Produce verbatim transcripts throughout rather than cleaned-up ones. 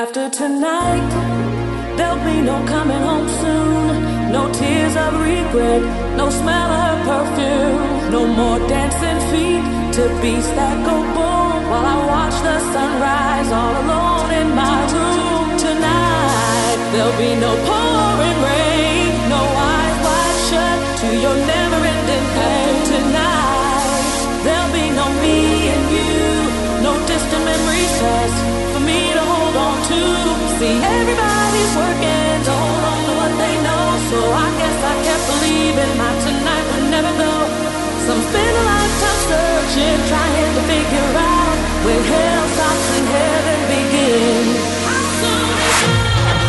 After tonight, there'll be no coming home soon. No tears of regret, no smell of her perfume. No more dancing feet to beats that go boom. While I watch the sunrise all alone in my room. Tonight, there'll be no pouring rain. No eyes wide shut to your never-ending pain. Tonight, there'll be no me and you. No distant memories past for me to hold on to. See, everybody's working to hold on to what they know. So I guess I kept believing my tonight would never go. Some spend a lifetime searching, trying to figure out when hell stops and heaven begins. How soon is love?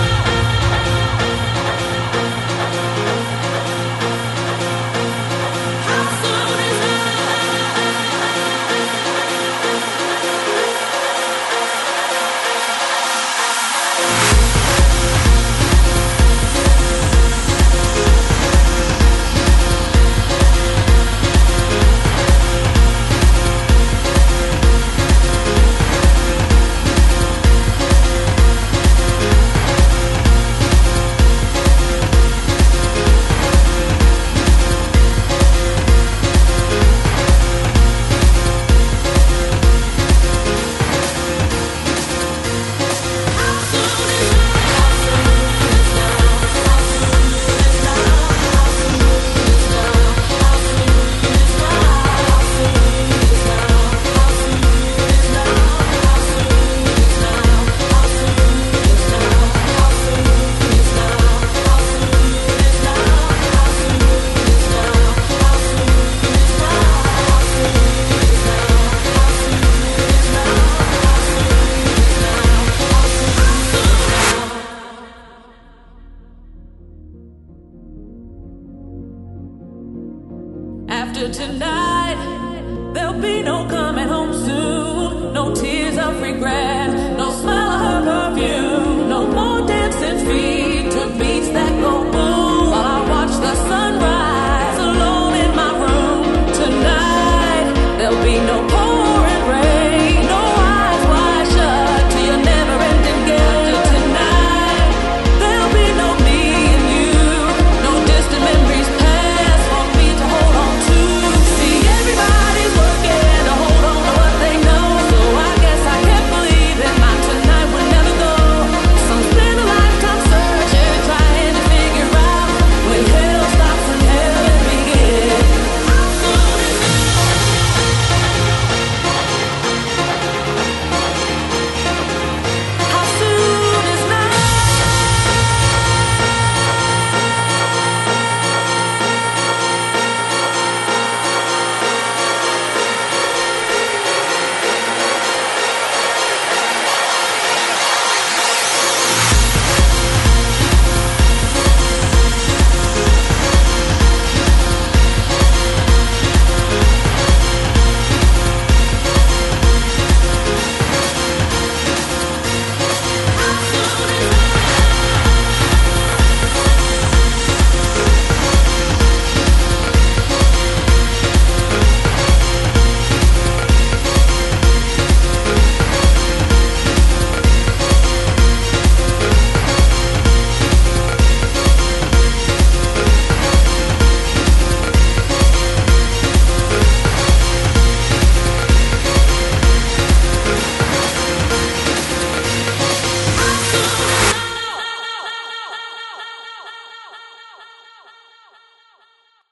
How soon is love? After tonight, there'll be no coming home soon. No tears of regret.